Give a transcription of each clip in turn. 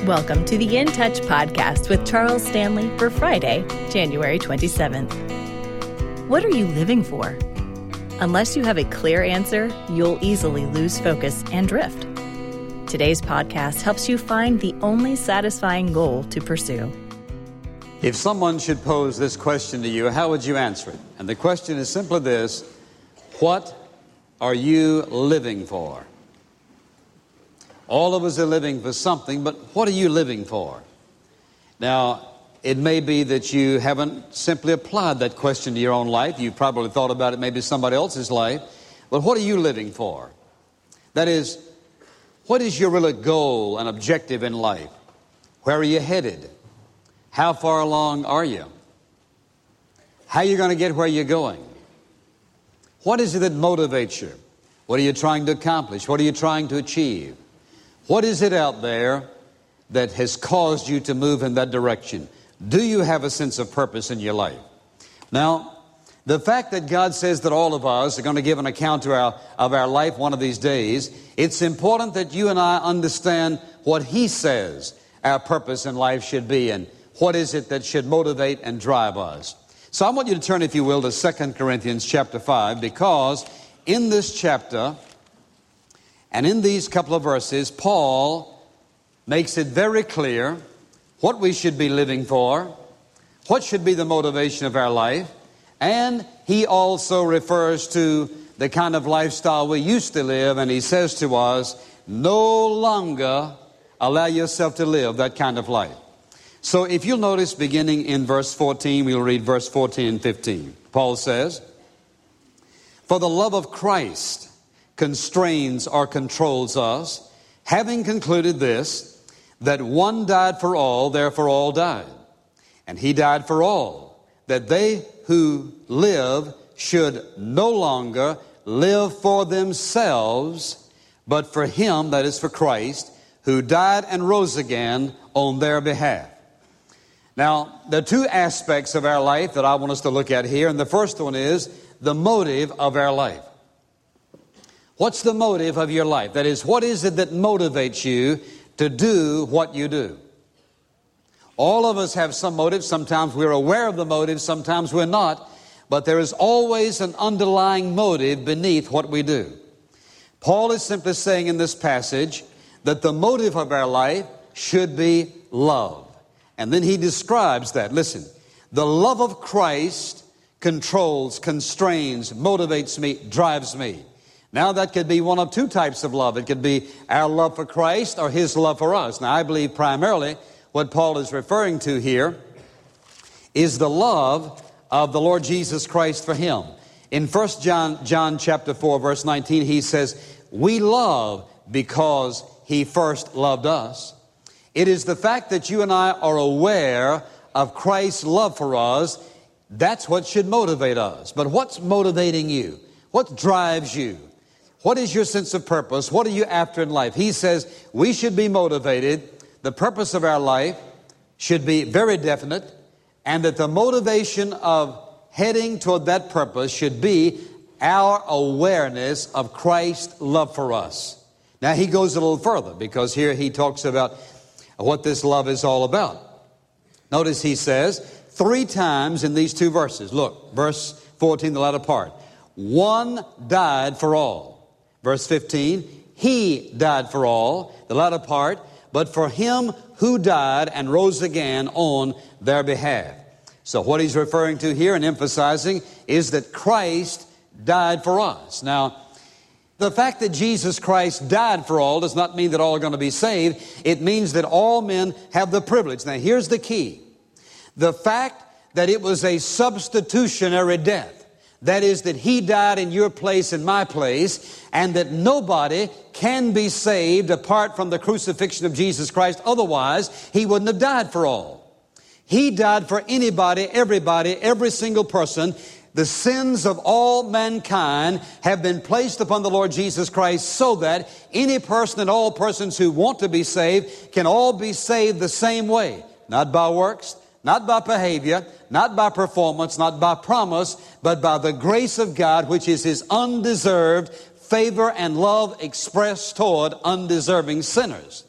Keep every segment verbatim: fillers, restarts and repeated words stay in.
Welcome to the In Touch podcast with Charles Stanley for Friday, January twenty-seventh. What are you living for? Unless you have a clear answer, you'll easily lose focus and drift. Today's podcast helps you find the only satisfying goal to pursue. If someone should pose this question to you, how would you answer it? And the question is simply this: what are you living for? All of us are living for something, but what are you living for? Now, it may be that you haven't simply applied that question to your own life. You've probably thought about it maybe somebody else's life. But what are you living for? That is, what is your real goal and objective in life? Where are you headed? How far along are you? How are you going to get where you're going? What is it that motivates you? What are you trying to accomplish? What are you trying to achieve? What is it out there that has caused you to move in that direction? Do you have a sense of purpose in your life? Now, the fact that God says that all of us are going to give an account to our, of our life one of these days, it's important that you and I understand what He says our purpose in life should be and what is it that should motivate and drive us. So I want you to turn, if you will, to Second Corinthians chapter five, because in this chapter and in these couple of verses, Paul makes it very clear what we should be living for, what should be the motivation of our life, and he also refers to the kind of lifestyle we used to live, and he says to us, no longer allow yourself to live that kind of life. So if you'll notice, beginning in verse fourteen, we'll read verse fourteen and fifteen. Paul says, for the love of Christ constrains or controls us, having concluded this, that one died for all, therefore all died. And He died for all, that they who live should no longer live for themselves, but for Him, that is for Christ, who died and rose again on their behalf. Now, there are two aspects of our life that I want us to look at here, and the first one is the motive of our life. What's the motive of your life? That is, what is it that motivates you to do what you do? All of us have some motive. Sometimes we're aware of the motive, sometimes we're not. But there is always an underlying motive beneath what we do. Paul is simply saying in this passage that the motive of our life should be love. And then he describes that. Listen, the love of Christ controls, constrains, motivates me, drives me. Now that could be one of two types of love. It could be our love for Christ or His love for us. Now I believe primarily what Paul is referring to here is the love of the Lord Jesus Christ for Him. In First John, John chapter four, verse nineteen, he says, we love because He first loved us. It is the fact that you and I are aware of Christ's love for us, that's what should motivate us. But what's motivating you? What drives you? What is your sense of purpose? What are you after in life? He says we should be motivated. The purpose of our life should be very definite, and that the motivation of heading toward that purpose should be our awareness of Christ's love for us. Now he goes a little further, because here he talks about what this love is all about. Notice he says three times in these two verses. Look, verse fourteen, the latter part. One died for all. Verse fifteen, He died for all, the latter part, but for Him who died and rose again on their behalf. So what he's referring to here and emphasizing is that Christ died for us. Now, the fact that Jesus Christ died for all does not mean that all are going to be saved. It means that all men have the privilege. Now, here's the key. The fact that it was a substitutionary death. That is, that He died in your place and my place, and that nobody can be saved apart from the crucifixion of Jesus Christ. Otherwise, He wouldn't have died for all. He died for anybody, everybody, every single person. The sins of all mankind have been placed upon the Lord Jesus Christ, so that any person and all persons who want to be saved can all be saved the same way. Not by works, not by behavior, not by performance, not by promise, but by the grace of God, which is His undeserved favor and love expressed toward undeserving sinners.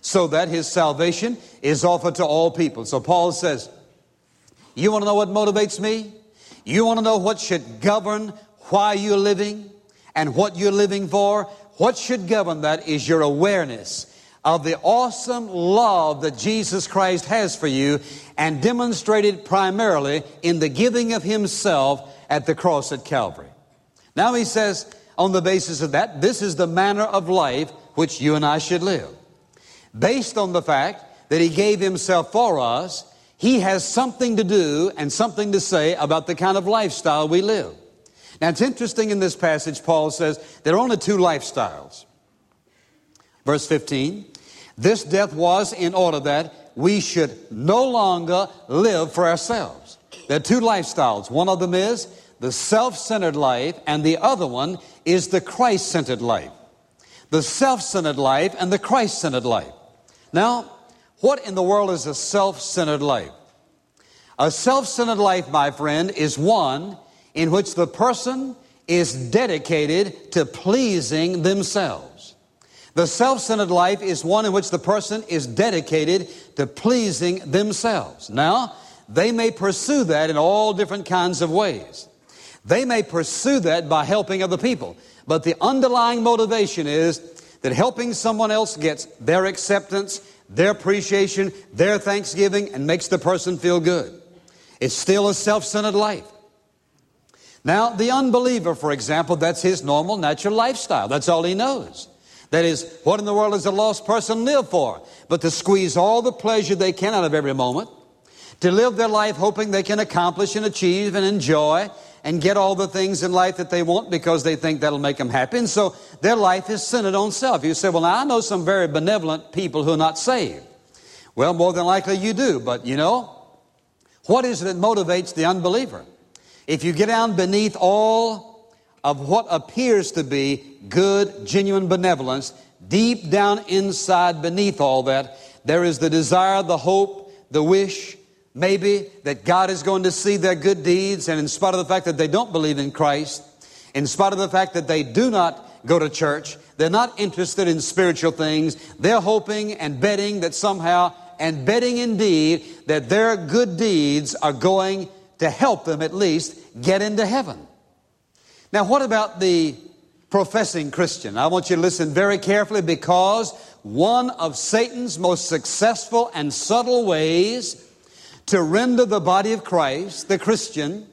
so that his salvation is offered to all people. So Paul says, you want to know what motivates me? You want to know what should govern why you're living and what you're living for? What should govern that is your awareness of the awesome love that Jesus Christ has for you, and demonstrated primarily in the giving of himself at the cross at Calvary. Now he says, on the basis of that, this is the manner of life which you and I should live. Based on the fact that he gave himself for us, he has something to do and something to say about the kind of lifestyle we live. Now it's interesting in this passage, Paul says there are only two lifestyles. Verse fifteen, this death was in order that we should no longer live for ourselves. There are two lifestyles. One of them is the self-centered life, and the other one is the Christ-centered life. The self-centered life and the Christ-centered life. Now, what in the world is a self-centered life? A self-centered life, my friend, is one in which the person is dedicated to pleasing themselves. The self-centered life is one in which the person is dedicated to pleasing themselves. Now, they may pursue that in all different kinds of ways. They may pursue that by helping other people. But the underlying motivation is that helping someone else gets their acceptance, their appreciation, their thanksgiving, and makes the person feel good. It's still a self-centered life. Now, the unbeliever, for example, that's his normal, natural lifestyle. That's all he knows. That is, what in the world does a lost person live for? But to squeeze all the pleasure they can out of every moment, to live their life hoping they can accomplish and achieve and enjoy and get all the things in life that they want because they think that'll make them happy. And so their life is centered on self. You say, well, now I know some very benevolent people who are not saved. Well, more than likely you do. But you know, what is it that motivates the unbeliever? If you get down beneath all of what appears to be good, genuine benevolence, deep down inside beneath all that, there is the desire, the hope, the wish, maybe that God is going to see their good deeds, and in spite of the fact that they don't believe in Christ, in spite of the fact that they do not go to church, they're not interested in spiritual things, they're hoping and betting that somehow, and betting indeed, that their good deeds are going to help them at least get into heaven. Now, what about the professing Christian? I want you to listen very carefully, because one of Satan's most successful and subtle ways to render the body of Christ, the Christian,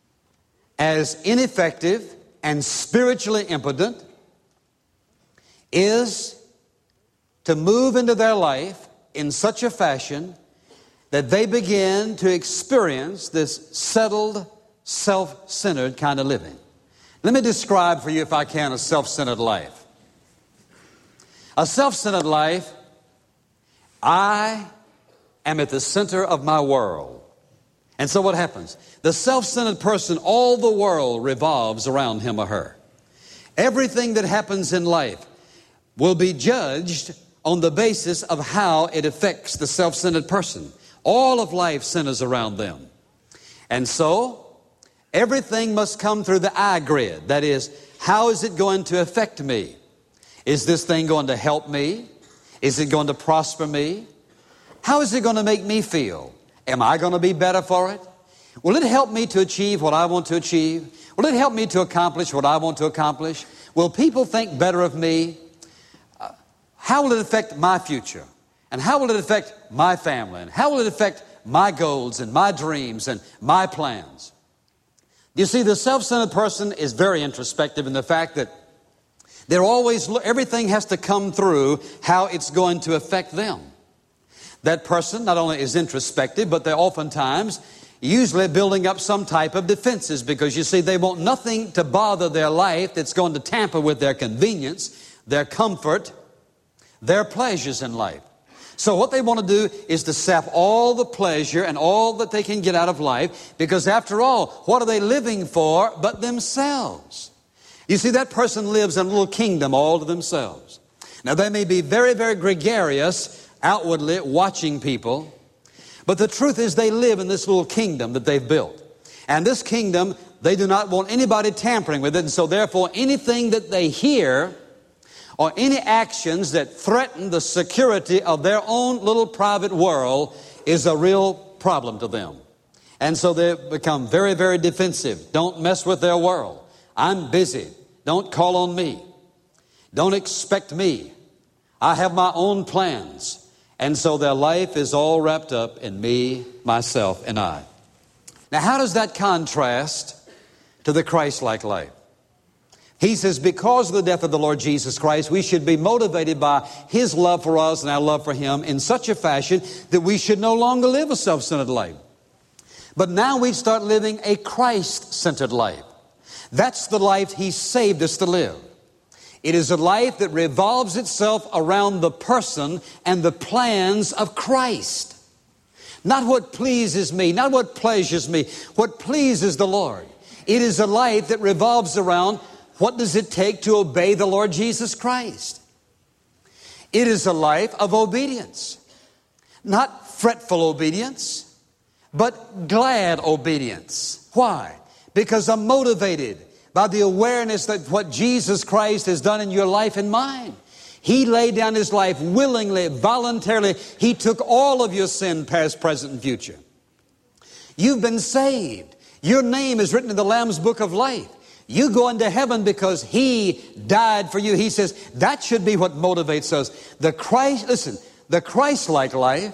as ineffective and spiritually impotent is to move into their life in such a fashion that they begin to experience this settled, self-centered kind of living. Let me describe for you, if I can, a self-centered life. A self-centered life, I am at the center of my world. And so what happens? The self-centered person, all the world revolves around him or her. Everything that happens in life will be judged on the basis of how it affects the self-centered person. All of life centers around them. And so, everything must come through the I grid. That is, how is it going to affect me? Is this thing going to help me? Is it going to prosper me? How is it going to make me feel? Am I going to be better for it? Will it help me to achieve what I want to achieve? Will it help me to accomplish what I want to accomplish? Will people think better of me? Uh, how will it affect my future? And how will it affect my family? And how will it affect my goals and my dreams and my plans? You see, the self-centered person is very introspective in the fact that they're always, everything has to come through how it's going to affect them. That person not only is introspective, but they're oftentimes usually building up some type of defenses, because you see, they want nothing to bother their life that's going to tamper with their convenience, their comfort, their pleasures in life. So what they want to do is to sap all the pleasure and all that they can get out of life, because after all, what are they living for but themselves? You see, that person lives in a little kingdom all to themselves. Now, they may be very, very gregarious outwardly, watching people, but the truth is they live in this little kingdom that they've built. And this kingdom, they do not want anybody tampering with it, and so therefore anything that they hear or any actions that threaten the security of their own little private world is a real problem to them. And so they become very, very defensive. Don't mess with their world. I'm busy. Don't call on me. Don't expect me. I have my own plans. And so their life is all wrapped up in me, myself, and I. Now, how does that contrast to the Christ-like life? He says, because of the death of the Lord Jesus Christ, we should be motivated by His love for us and our love for Him in such a fashion that we should no longer live a self-centered life. But now we start living a Christ-centered life. That's the life He saved us to live. It is a life that revolves itself around the person and the plans of Christ. Not what pleases me, not what pleasures me, what pleases the Lord. It is a life that revolves around what does it take to obey the Lord Jesus Christ. It is a life of obedience. Not fretful obedience, but glad obedience. Why? Because I'm motivated by the awareness that what Jesus Christ has done in your life and mine. He laid down His life willingly, voluntarily. He took all of your sin, past, present, and future. You've been saved. Your name is written in the Lamb's Book of Life. You go into heaven because He died for you. He says that should be what motivates us. The Christ, listen, the Christ-like life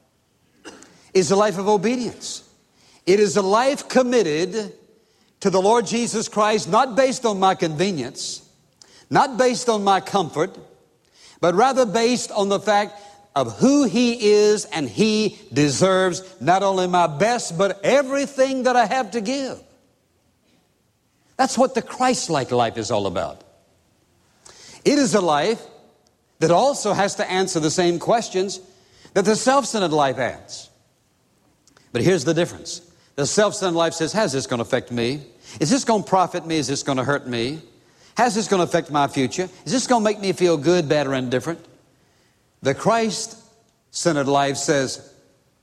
is a life of obedience. It is a life committed to the Lord Jesus Christ, not based on my convenience, not based on my comfort, but rather based on the fact of who He is, and He deserves not only my best, but everything that I have to give. That's what the Christ-like life is all about. It is a life that also has to answer the same questions that the self-centered life asks. But here's the difference. The self-centered life says, how's this going to affect me? Is this going to profit me? Is this going to hurt me? How's this going to affect my future? Is this going to make me feel good, bad, or indifferent? The Christ-centered life says,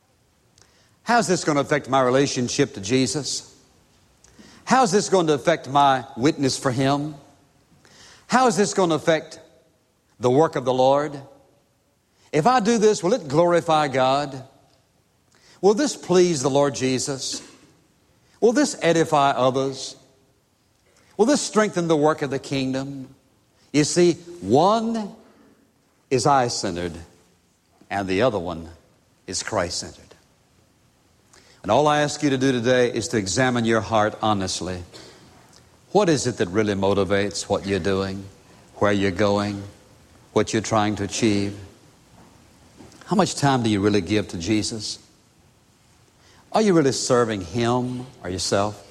how's this going to affect my relationship to Jesus? How's this going to affect my witness for Him? How is this going to affect the work of the Lord? If I do this, will it glorify God? Will this please the Lord Jesus? Will this edify others? Will this strengthen the work of the kingdom? You see, one is I-centered and the other one is Christ-centered. And all I ask you to do today is to examine your heart honestly. What is it that really motivates what you're doing, where you're going, what you're trying to achieve? How much time do you really give to Jesus? Are you really serving Him or yourself?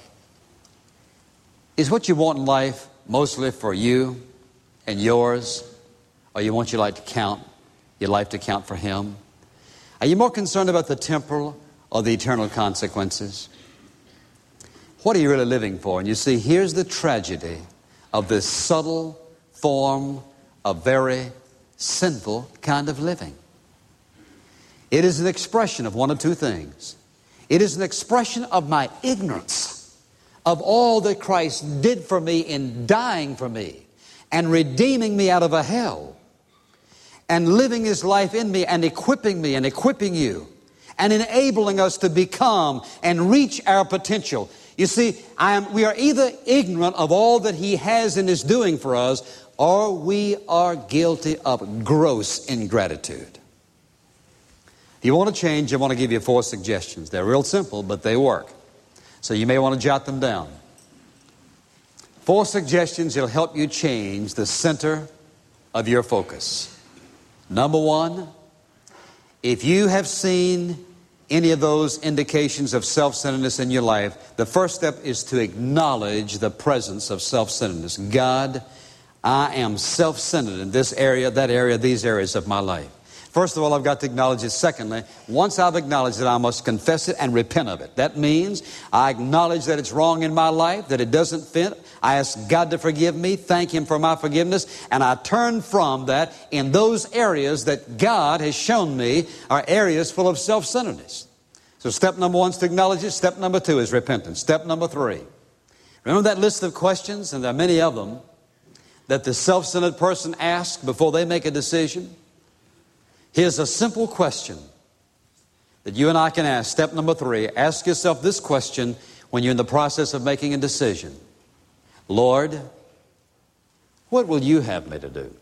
Is what you want in life mostly for you and yours, or you want your life to count, your life to count for Him? Are you more concerned about the temporal or the eternal consequences? What are you really living for? And you see, here's the tragedy of this subtle form of very sinful kind of living. It is an expression of one of two things. It is an expression of my ignorance of all that Christ did for me in dying for me and redeeming me out of a hell and living His life in me and equipping me and equipping you and enabling us to become and reach our potential. You see, I am, we are either ignorant of all that He has and is doing for us, or we are guilty of gross ingratitude. If you want to change, I want to give you four suggestions. They're real simple, but they work. So you may want to jot them down. Four suggestions that will help you change the center of your focus. Number one, if you have seen any of those indications of self-centeredness in your life, the first step is to acknowledge the presence of self-centeredness. God, I am self-centered in this area, that area, these areas of my life. First of all, I've got to acknowledge it. Secondly, once I've acknowledged it, I must confess it and repent of it. That means I acknowledge that it's wrong in my life, that it doesn't fit. I ask God to forgive me, thank Him for my forgiveness, and I turn from that in those areas that God has shown me are areas full of self-centeredness. So step number one is to acknowledge it. Step number two is repentance. Step number three. Remember that list of questions, and there are many of them. that the self-centered person asks before they make a decision? Here's a simple question that you and I can ask. Step number three, ask yourself this question when you're in the process of making a decision. Lord, what will you have me to do?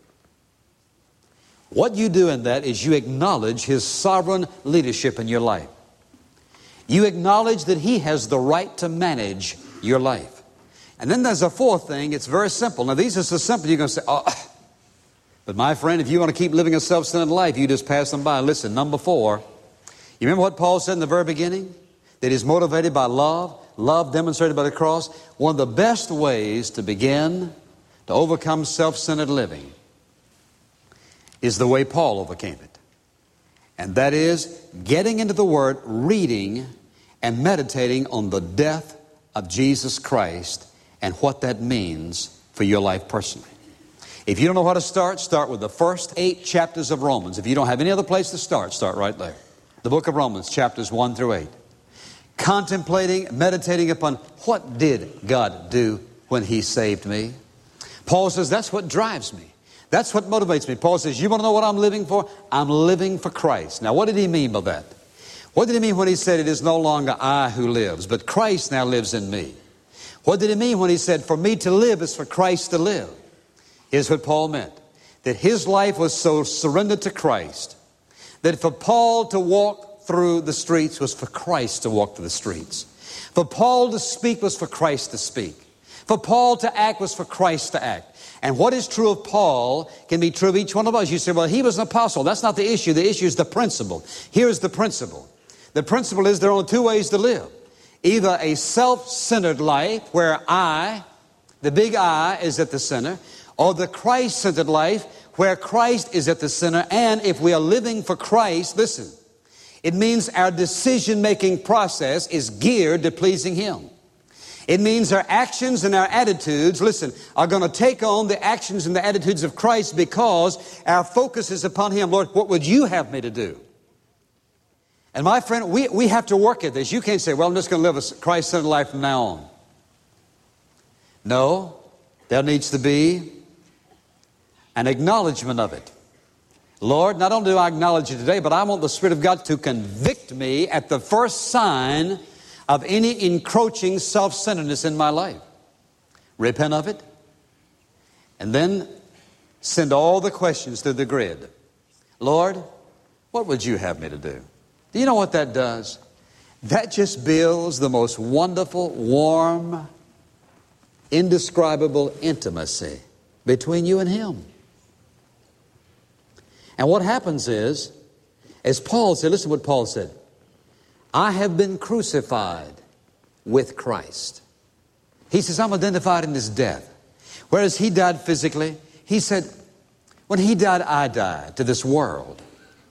What you do in that is you acknowledge His sovereign leadership in your life. You acknowledge that He has the right to manage your life. And then there's a fourth thing. It's very simple. Now, these are so simple, you're going to say, oh, but my friend, if you want to keep living a self-centered life, you just pass them by. Listen, number four, you remember what Paul said in the very beginning? That he's motivated by love, love demonstrated by the cross. One of the best ways to begin to overcome self-centered living is the way Paul overcame it. And that is getting into the Word, reading and meditating on the death of Jesus Christ and what that means for your life personally. If you don't know how to start, start with the first eight chapters of Romans. If you don't have any other place to start, start right there. The book of Romans, chapters one through eight. Contemplating, meditating upon what did God do when He saved me. Paul says that's what drives me. That's what motivates me. Paul says, you want to know what I'm living for? I'm living for Christ. Now, what did he mean by that? What did he mean when he said, it is no longer I who lives, but Christ now lives in me? What did he mean when he said, for me to live is for Christ to live? Here's what Paul meant. That his life was so surrendered to Christ, that for Paul to walk through the streets was for Christ to walk through the streets. For Paul to speak was for Christ to speak. For Paul to act was for Christ to act. And what is true of Paul can be true of each one of us. You say, well, he was an apostle. That's not the issue. The issue is the principle. Here's the principle. The principle is there are only two ways to live. Either a self-centered life where I, the big I, is at the center, or the Christ-centered life where Christ is at the center. And if we are living for Christ, listen, it means our decision-making process is geared to pleasing Him. It means our actions and our attitudes, listen, are going to take on the actions and the attitudes of Christ because our focus is upon Him. Lord, what would you have me to do? And my friend, we, we have to work at this. You can't say, well, I'm just going to live a Christ-centered life from now on. No, there needs to be an acknowledgement of it. Lord, not only do I acknowledge you today, but I want the Spirit of God to convict me at the first sign of any encroaching self-centeredness in my life. Repent of it, and then send all the questions through the grid. Lord, what would you have me to do? Do you know what that does? That just builds the most wonderful, warm, indescribable intimacy between you and Him. And what happens is, as Paul said, listen to what Paul said, I have been crucified with Christ. He says, I'm identified in His death. Whereas He died physically, He said, when He died, I died to this world.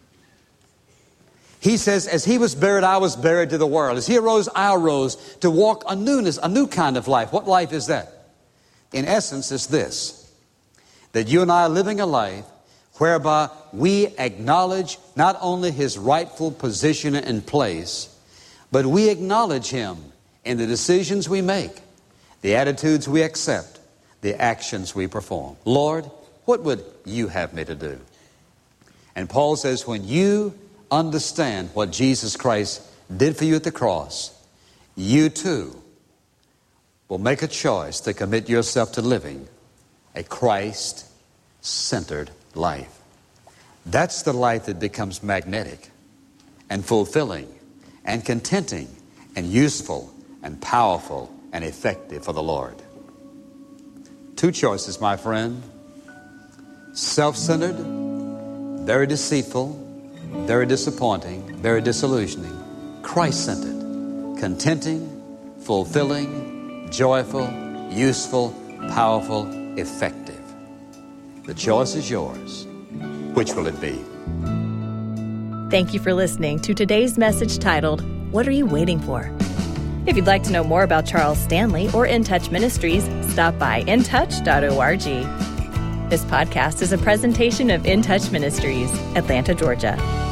He says, as He was buried, I was buried to the world. As He arose, I arose to walk a newness, a new kind of life. What life is that? In essence, it's this, that you and I are living a life whereby we acknowledge not only His rightful position and place, but we acknowledge Him in the decisions we make, the attitudes we accept, the actions we perform. Lord, what would you have me to do? And Paul says, when you understand what Jesus Christ did for you at the cross, you too will make a choice to commit yourself to living a Christ-centered life. That's the life that becomes magnetic and fulfilling and contenting and useful and powerful and effective for the Lord. Two choices, my friend. Self-centered, very deceitful, very disappointing, very disillusioning. Christ-centered, contenting, fulfilling, joyful, useful, powerful, effective. The choice is yours. Which will it be? Thank you for listening to today's message titled, What Are You Waiting For? If you'd like to know more about Charles Stanley or In Touch Ministries, stop by in touch dot org. This podcast is a presentation of In Touch Ministries, Atlanta, Georgia.